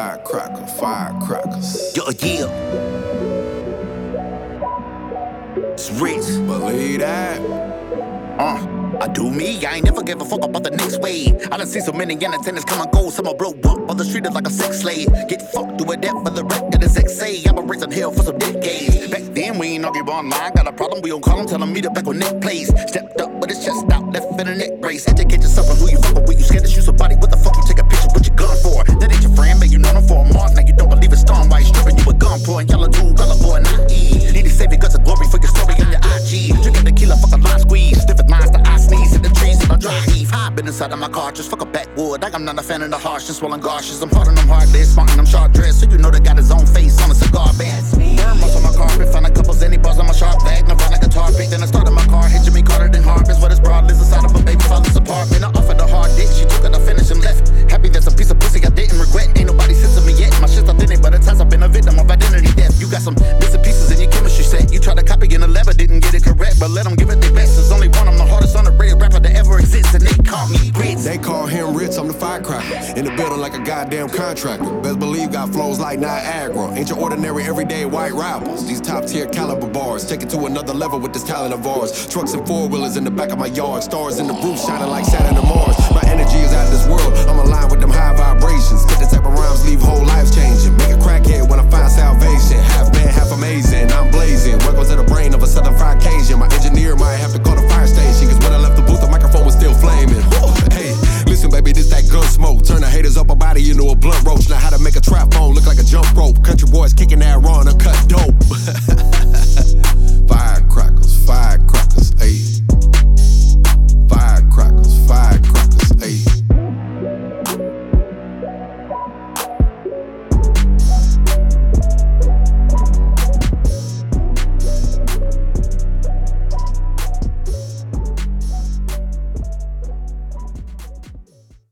Firecracker, firecrackers. Yeah. It's rich. Believe that. I do me, I ain't never give a fuck about the next wave. I done seen so many entertainers come and go. Some will blow up on the street is like a sex slave. Get fucked to a death for the wreck that is XA. I've been raising hell for some decades. Back then we ain't argue online. Got a problem, we don't call them, tell them meet up back on Nick Plays. Stepped up with his chest out, left in a neck brace. Educate yourself on who you fuck with. You scared to shoot somebody, what the fuck you take a picture with your gun for? That ain't your friend, man, you know them for a month. Now you don't believe it's storm, why you stripping you a gun for? And y'all are too colorful and naive. Need to save your guts of glory for your story on your IG. Drinking tequila, fuck a line squeeze. Sniffing lines to I sneeze in the trees and I dry heave. I've been inside of my car, just fuck a backwood. Like I'm not a fan of the harshness, swelling garshes. I'm hard and I'm heartless, smarting, I'm sharp dressed. So you know they got his own face on a cigar band. Burn marks on my carpet, find a couple Zenny bars on my sharp bag. Nirvana guitar pick, then I started my car. Hit Jimmy Carter, then Harvest. What is broad lives inside of a baby father's apartment. I offered a hard dick, she took it, I finished and left. Happy that's a piece of pussy I didn't regret. Ain't nobody censored me yet. My shit's authentic, but at times I've been a victim of identity theft. You got some bits and pieces in your chemistry set. You tried to copy in the lab, didn't get it correct. But let them give it their best. There's only one, I'm the hardest underrated rapper that ever exists. And they call me Ritz. They call him Ritz, I'm the firecracker. In the building like a goddamn contractor. Best believe got flows like Niagara. Ain't your ordinary everyday white rappers. These top tier caliber bars. Take it to another level with this talent of ours. Trucks and four-wheelers in the back of my yard. Stars in the roof shining like Saturn and Mars. My energy is out of this world. I'm aligned with them high vibrations. Get the type of rhymes, leave whole lives changing. Make a crackhead when I find salvation. Half bad, half amazing. I'm blazing. Welcome to the brain of a southern fried Cajun. My engineer might have to call the fire station. Cause when I left the booth, the microphone